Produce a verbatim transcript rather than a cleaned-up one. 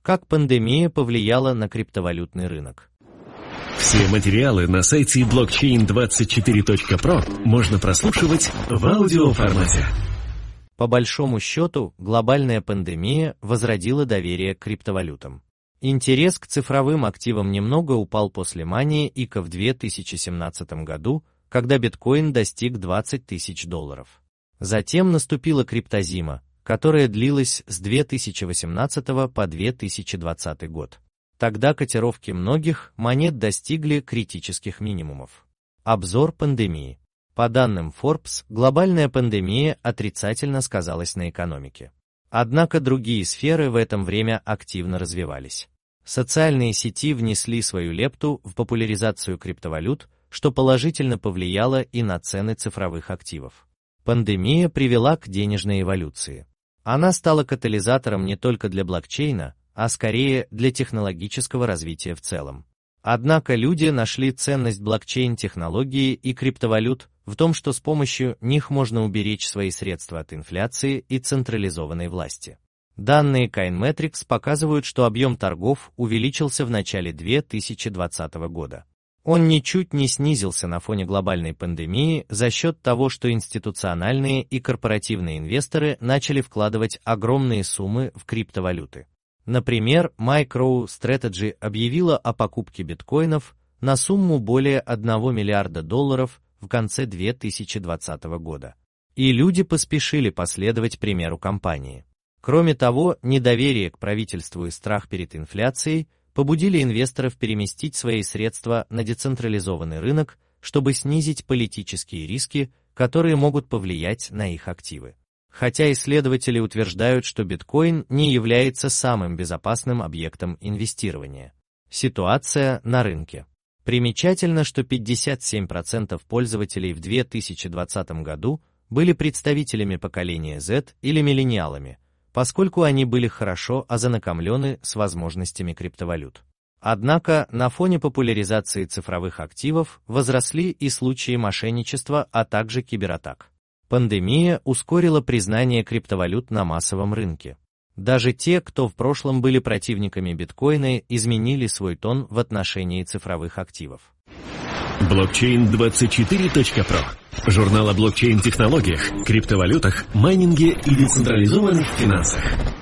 Как пандемия повлияла на криптовалютный рынок? Все материалы на сайте блокчейн двадцать четыре точка про можно прослушивать в аудиоформате. По большому счету, глобальная пандемия возродила доверие к криптовалютам. Интерес к цифровым активам немного упал после мании ика в две тысячи семнадцатом году, когда биткоин достиг двадцати тысяч долларов. Затем наступила криптозима, которая длилась с две тысячи восемнадцатого по две тысячи двадцатый год. Тогда котировки многих монет достигли критических минимумов. Обзор пандемии. По данным Forbes, глобальная пандемия отрицательно сказалась на экономике. Однако другие сферы в это время активно развивались. Социальные сети внесли свою лепту в популяризацию криптовалют, что положительно повлияло и на цены цифровых активов. Пандемия привела к денежной эволюции. Она стала катализатором не только для блокчейна, а скорее для технологического развития в целом. Однако люди нашли ценность блокчейн-технологии и криптовалют в том, что с помощью них можно уберечь свои средства от инфляции и централизованной власти. Данные Coinmetrics показывают, что объем торгов увеличился в начале две тысячи двадцатого года. Он ничуть не снизился на фоне глобальной пандемии за счет того, что институциональные и корпоративные инвесторы начали вкладывать огромные суммы в криптовалюты. Например, MicroStrategy объявила о покупке биткоинов на сумму более одного миллиарда долларов в конце две тысячи двадцатого года. И люди поспешили последовать примеру компании. Кроме того, недоверие к правительству и страх перед инфляцией побудили инвесторов переместить свои средства на децентрализованный рынок, чтобы снизить политические риски, которые могут повлиять на их активы. Хотя исследователи утверждают, что биткоин не является самым безопасным объектом инвестирования. Ситуация на рынке. Примечательно, что пятьдесят семь процентов пользователей в две тысячи двадцатом году были представителями поколения Z или миллениалами, поскольку они были хорошо ознакомлены с возможностями криптовалют. Однако на фоне популяризации цифровых активов возросли и случаи мошенничества, а также кибератак. Пандемия ускорила признание криптовалют на массовом рынке. Даже те, кто в прошлом были противниками биткоина, изменили свой тон в отношении цифровых активов. блокчейн двадцать четыре точка про. Журнал о блокчейн-технологиях, криптовалютах, майнинге и децентрализованных финансах.